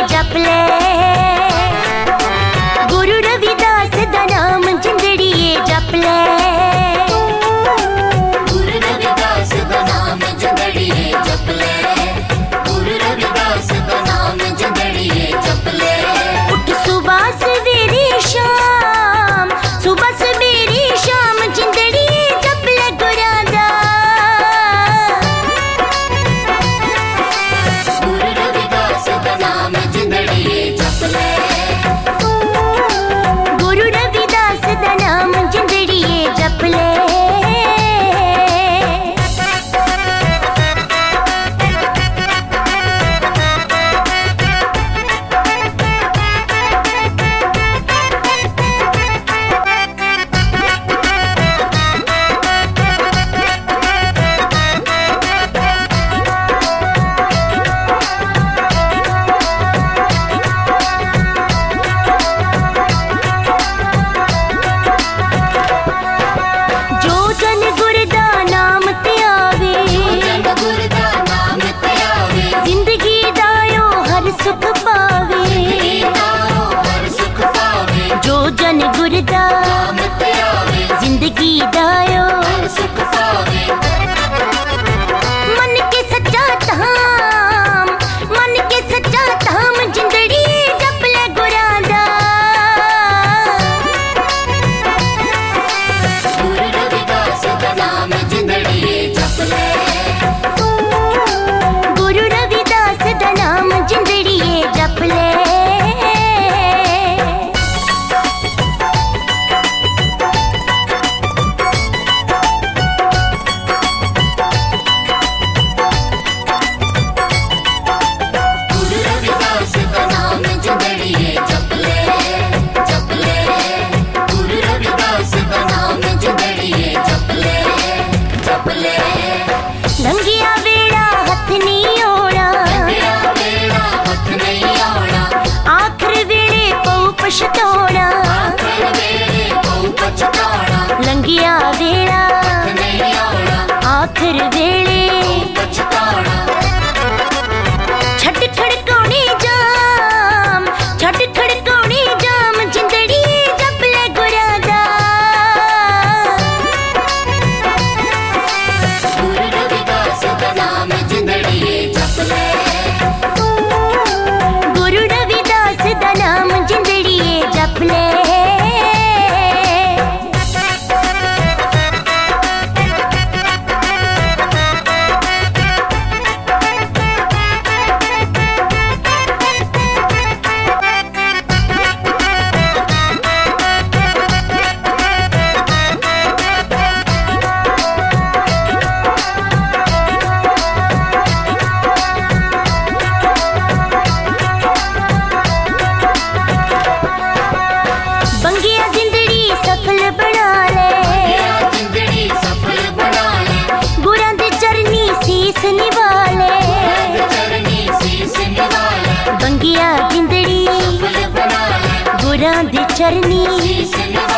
जप ले। गुरु रविदास दा नाम जिंदड़िए जप ले। गुरु रविदास दा नाम जिंदड़िए जप ले। गुरु रविदास दा नाम जिंदड़िए जप ले। उठ सुबह सवेरे शाम, सुबह सवेरे शाम जिंदड़िए जप ले गुरां दा। गुरु रविदास दा नाम जिंदड़िए जप ले। गुरु रविदास दा नाम जिंदड़िए जप ले। सुख पावे जो जन गुरदा जिंदगी दायो सुख पावे। मन के सच्चा धाम, मन के सच्चा धाम जिंदड़ी जप ले गुरां दा। गुरु रविदास दा नाम जिंदड़िए जप ले। गुरु रविदास दा नाम जिंदड़िए जप ले। लंघिया वेड़ा हथ नहीं आउणा, आखिर वेले पऊ पछताउणा। लंघिया वेड़ा आखिर वेले छट खड़काउने जाम, छट खड़काउने जाम जिंदड़ी जप ले गुरां दा। गुरु रविदास दा नाम जिंदड़िए जप ले। गुरु रविदास दा नाम जिंदड़िए जप ले। बंगिया जिंदड़ी सफल बना ले, जिंदड़ी सफल बना ले। गुरां दे चरनी सीस निवाले। चरनी शीस निवाले। बंगिया जिंदड़ी सफल बना ले। गुरां दे चरनी शीस निवाले।